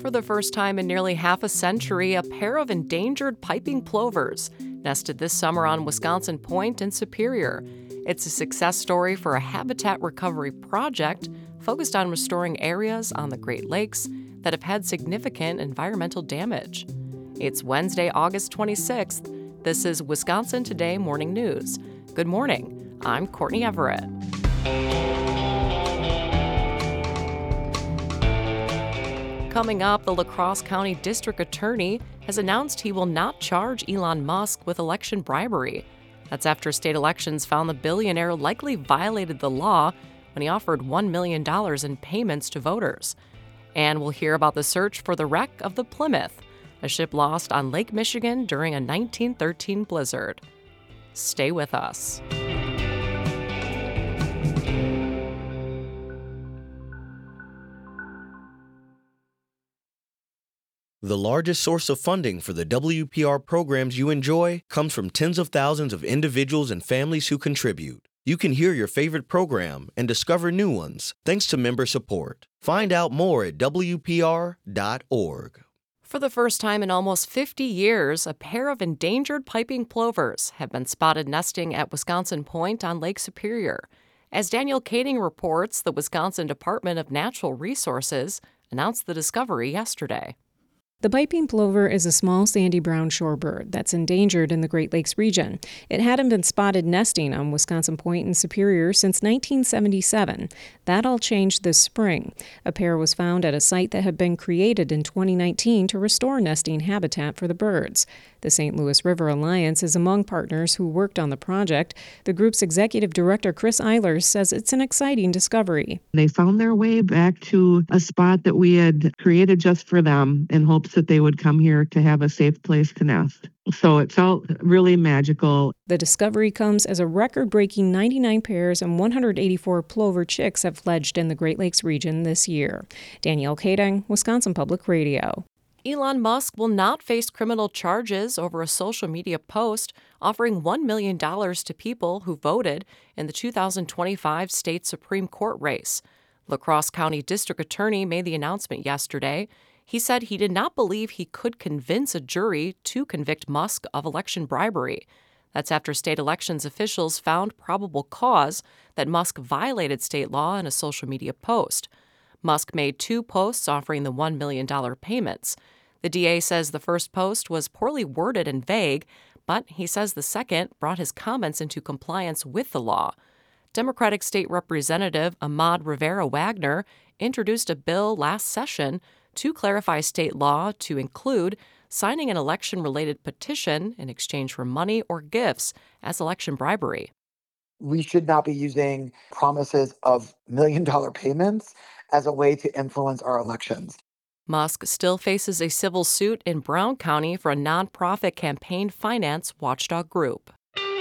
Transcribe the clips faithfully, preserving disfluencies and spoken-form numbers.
For the first time in nearly half a century, a pair of endangered piping plovers nested this summer on Wisconsin Point in Superior. It's a success story for a habitat recovery project focused on restoring areas on the Great Lakes that have had significant environmental damage. It's Wednesday, August twenty-sixth. This is Wisconsin Today Morning News. Good morning. I'm Courtney Everett. Coming up, the La Crosse County District Attorney has announced he will not charge Elon Musk with election bribery. That's after state elections found the billionaire likely violated the law when he offered one million dollars in payments to voters. And we'll hear about the search for the wreck of the Plymouth, a ship lost on Lake Michigan during a nineteen thirteen blizzard. Stay with us. The largest source of funding for the W P R programs you enjoy comes from tens of thousands of individuals and families who contribute. You can hear your favorite program and discover new ones thanks to member support. Find out more at W P R dot org. For the first time in almost fifty years, a pair of endangered piping plovers have been spotted nesting at Wisconsin Point on Lake Superior. As Daniel Kading reports, the Wisconsin Department of Natural Resources announced the discovery yesterday. The piping plover is a small sandy brown shorebird that's endangered in the Great Lakes region. It hadn't been spotted nesting on Wisconsin Point in Superior since nineteen seventy-seven. That all changed this spring. A pair was found at a site that had been created in twenty nineteen to restore nesting habitat for the birds. The Saint Louis River Alliance is among partners who worked on the project. The group's executive director, Chris Eilers, says it's an exciting discovery. They found their way back to a spot that we had created just for them in hopes that they would come here to have a safe place to nest. So it felt really magical. The discovery comes as a record-breaking ninety-nine pairs and one hundred eighty-four plover chicks have fledged in the Great Lakes region this year. Danielle Kading, Wisconsin Public Radio. Elon Musk will not face criminal charges over a social media post offering one million dollars to people who voted in the two thousand twenty-five state Supreme Court race. La Crosse County District Attorney made the announcement yesterday. He said he did not believe he could convince a jury to convict Musk of election bribery. That's after state elections officials found probable cause that Musk violated state law in a social media post. Musk made two posts offering the one million dollars payments. The D A says the first post was poorly worded and vague, but he says the second brought his comments into compliance with the law. Democratic State Representative Ahmad Rivera Wagner introduced a bill last session to clarify state law to include signing an election-related petition in exchange for money or gifts as election bribery. We should not be using promises of million-dollar payments as a way to influence our elections. Musk still faces a civil suit in Brown County for a nonprofit campaign finance watchdog group.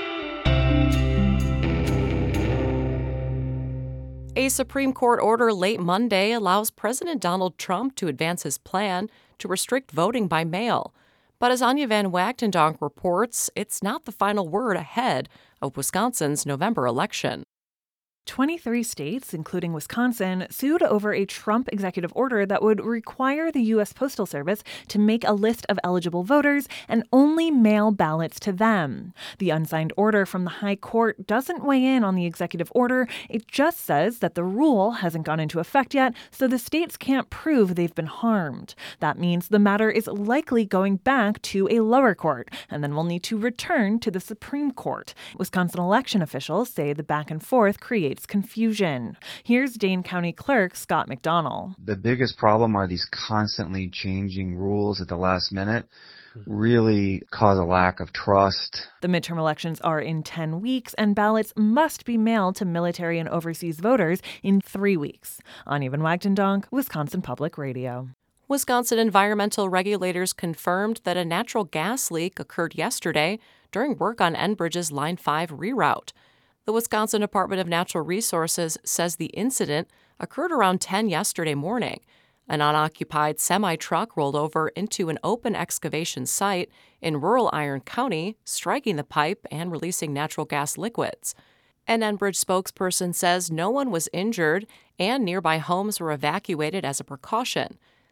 A Supreme Court order late Monday allows President Donald Trump to advance his plan to restrict voting by mail. But as Anya Van Wachtendonk reports, it's not the final word ahead of Wisconsin's November election. twenty-three states, including Wisconsin, sued over a Trump executive order that would require the U S Postal Service to make a list of eligible voters and only mail ballots to them. The unsigned order from the High Court doesn't weigh in on the executive order. It just says that the rule hasn't gone into effect yet, so the states can't prove they've been harmed. That means the matter is likely going back to a lower court, and then will need to return to the Supreme Court. Wisconsin election officials say the back and forth creates confusion. Here's Dane County Clerk Scott McDonnell. The biggest problem are these constantly changing rules at the last minute. Really cause a lack of trust. The midterm elections are in ten weeks, and ballots must be mailed to military and overseas voters in three weeks. Anya Van Wachtendonk, Wisconsin Public Radio. Wisconsin environmental regulators confirmed that a natural gas leak occurred yesterday during work on Enbridge's Line five reroute. The Wisconsin Department of Natural Resources says the incident occurred around ten yesterday morning. An unoccupied semi-truck rolled over into an open excavation site in rural Iron County, striking the pipe and releasing natural gas liquids. An Enbridge spokesperson says no one was injured and nearby homes were evacuated as a precaution.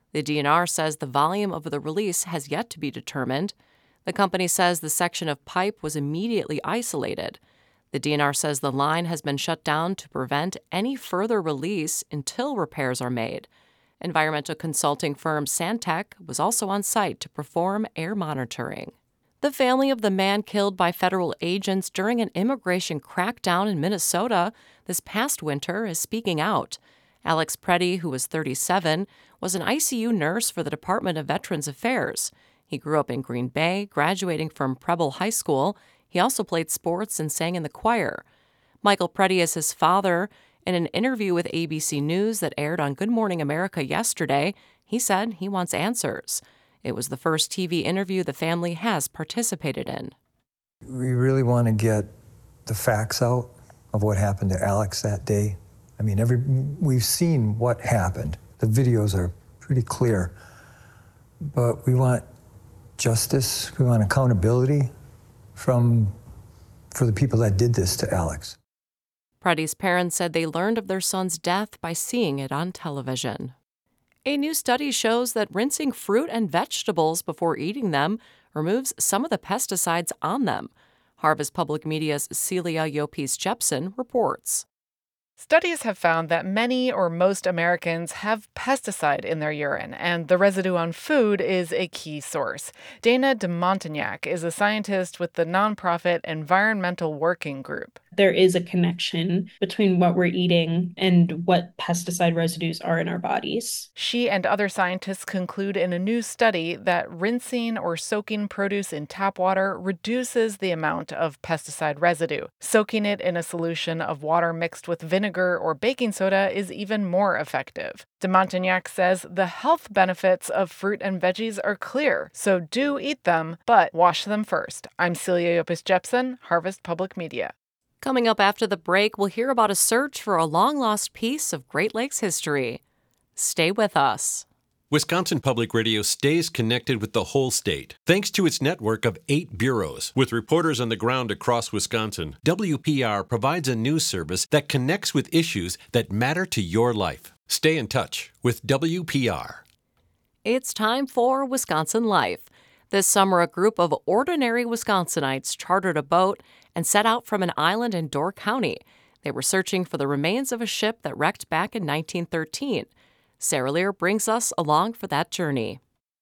The D N R says the volume of the release has yet to be determined. The company says the section of pipe was immediately isolated. The D N R says the line has been shut down to prevent any further release until repairs are made. Environmental consulting firm Santec was also on site to perform air monitoring. The family of the man killed by federal agents during an immigration crackdown in Minnesota this past winter is speaking out. Alex Preddy, who was thirty-seven, was an I C U nurse for the Department of Veterans Affairs. He grew up in Green Bay, graduating from Preble High School. He also played sports and sang in the choir. Michael Preddy is his father. In an interview with A B C News that aired on Good Morning America yesterday, he said he wants answers. It was the first T V interview the family has participated in. We really want to get the facts out of what happened to Alex that day. I mean, every we've seen what happened. The videos are pretty clear. But we want justice, we want accountability from for the people that did this to Alex. Preddy's parents said they learned of their son's death by seeing it on television. A new study shows that rinsing fruit and vegetables before eating them removes some of the pesticides on them. Harvest Public Media's Celia Yopes-Jepson reports. Studies have found that many or most Americans have pesticide in their urine, and the residue on food is a key source. Dana de Montagnac is a scientist with the nonprofit Environmental Working Group. There is a connection between what we're eating and what pesticide residues are in our bodies. She and other scientists conclude in a new study that rinsing or soaking produce in tap water reduces the amount of pesticide residue. Soaking it in a solution of water mixed with vinegar or baking soda is even more effective. De Montagnac says the health benefits of fruit and veggies are clear, so do eat them, but wash them first. I'm Celia Yopes-Jepson, Harvest Public Media. Coming up after the break, we'll hear about a search for a long-lost piece of Great Lakes history. Stay with us. Wisconsin Public Radio stays connected with the whole state, thanks to its network of eight bureaus. With reporters on the ground across Wisconsin, W P R provides a news service that connects with issues that matter to your life. Stay in touch with W P R. It's time for Wisconsin Life. This summer, a group of ordinary Wisconsinites chartered a boat and set out from an island in Door County. They were searching for the remains of a ship that wrecked back in nineteen thirteen. Sarah Lear brings us along for that journey.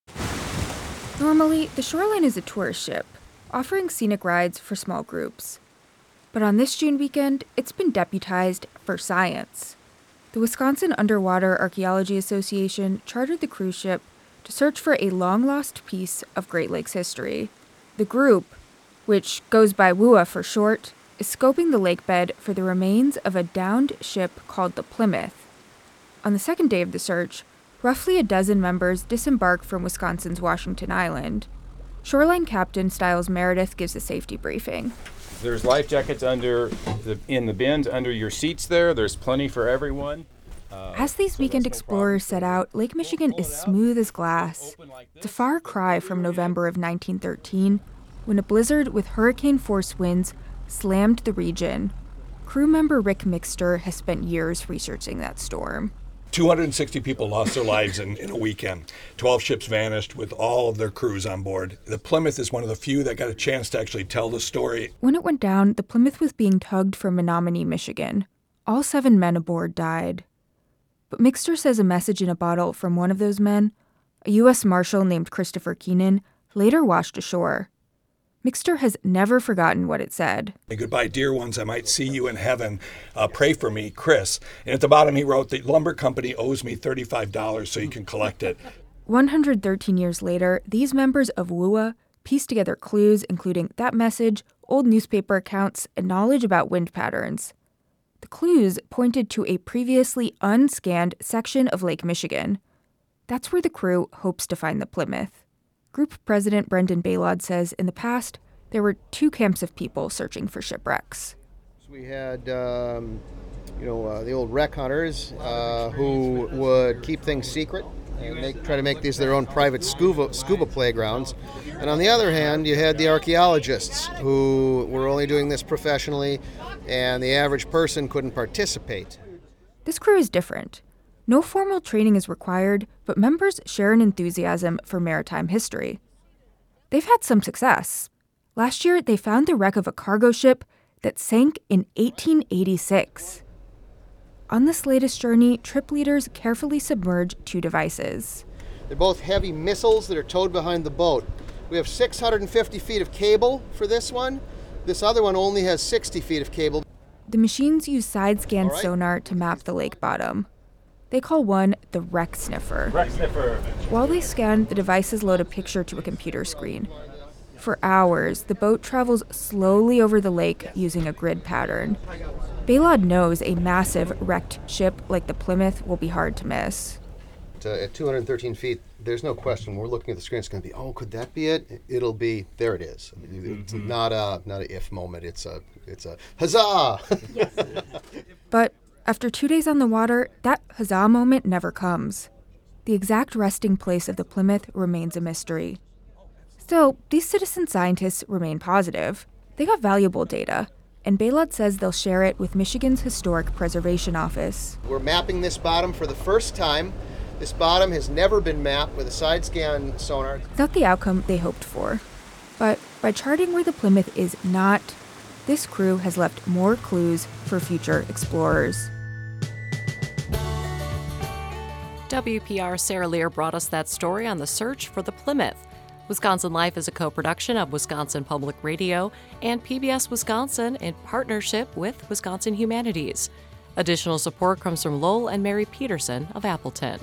Normally, the Shoreline is a tourist ship, offering scenic rides for small groups. But on this June weekend, it's been deputized for science. The Wisconsin Underwater Archaeology Association chartered the cruise ship to search for a long-lost piece of Great Lakes history. The group, which goes by W U A for short, is scoping the lakebed for the remains of a downed ship called the Plymouth. On the second day of the search, roughly a dozen members disembark from Wisconsin's Washington Island. Shoreline Captain Stiles Meredith gives a safety briefing. There's life jackets under the, in the bins under your seats there. There's plenty for everyone. Uh, As these so weekend no explorers set out, Lake Michigan is smooth as glass. It's a far cry from November of nineteen thirteen, when a blizzard with hurricane-force winds slammed the region. Crew member Rick Mixter has spent years researching that storm. two hundred sixty people lost their lives in, in a weekend. twelve ships vanished with all of their crews on board. The Plymouth is one of the few that got a chance to actually tell the story. When it went down, the Plymouth was being tugged from Menominee, Michigan. All seven men aboard died. But Mixter says a message in a bottle from one of those men, a U S Marshal named Christopher Keenan, later washed ashore. Mixter has never forgotten what it said. Goodbye, dear ones, I might see you in heaven. Uh, pray for me, Chris. And at the bottom he wrote, the lumber company owes me thirty-five dollars so you can collect it. one hundred thirteen years later, these members of W U A pieced together clues including that message, old newspaper accounts, and knowledge about wind patterns. The clues pointed to a previously unscanned section of Lake Michigan. That's where the crew hopes to find the Plymouth. Group President Brendan Baylod says in the past, there were two camps of people searching for shipwrecks. So we had, um, you know, uh, the old wreck hunters uh, who would keep things secret and make, try to make these their own private scuba, scuba playgrounds. And on the other hand, you had the archaeologists who were only doing this professionally, and the average person couldn't participate. This crew is different. No formal training is required, but members share an enthusiasm for maritime history. They've had some success. Last year, they found the wreck of a cargo ship that sank in eighteen eighty-six. On this latest journey, trip leaders carefully submerge two devices. They're both heavy missiles that are towed behind the boat. We have six hundred fifty feet of cable for this one. This other one only has sixty feet of cable. The machines use side-scan right. sonar to map the lake bottom. They call one the wreck sniffer. Wreck sniffer. While they scan, the devices load a picture to a computer screen. For hours, the boat travels slowly over the lake using a grid pattern. Balod knows a massive wrecked ship like the Plymouth will be hard to miss. Uh, at two hundred thirteen feet, there's no question. When we're looking at the screen, it's going to be, oh, could that be it? It'll be, there it is. It's mm-hmm. not a not an if moment. It's a it's a huzzah. Yes. But after two days on the water, that huzzah moment never comes. The exact resting place of the Plymouth remains a mystery. Still, these citizen scientists remain positive. They got valuable data, and Balod says they'll share it with Michigan's Historic Preservation Office. We're mapping this bottom for the first time. This bottom has never been mapped with a side-scan sonar. It's not the outcome they hoped for. But by charting where the Plymouth is not, this crew has left more clues for future explorers. W P R's Sarah Lear brought us that story on the search for the Plymouth. Wisconsin Life is a co-production of Wisconsin Public Radio and P B S Wisconsin in partnership with Wisconsin Humanities. Additional support comes from Lowell and Mary Peterson of Appleton.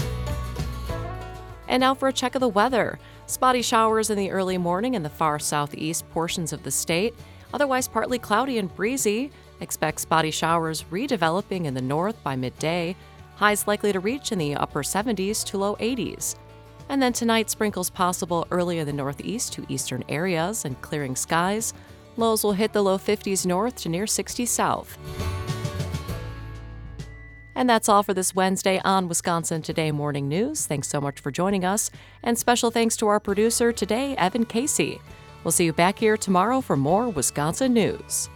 And now for a check of the weather. Spotty showers in the early morning in the far southeast portions of the state. Otherwise partly cloudy and breezy. Expect spotty showers redeveloping in the north by midday. Highs likely to reach in the upper seventies to low eighties. And then tonight, sprinkles possible early in the northeast to eastern areas and clearing skies. Lows will hit the low fifties north to near sixty south. And that's all for this Wednesday on Wisconsin Today Morning News. Thanks so much for joining us. And special thanks to our producer today, Evan Casey. We'll see you back here tomorrow for more Wisconsin news.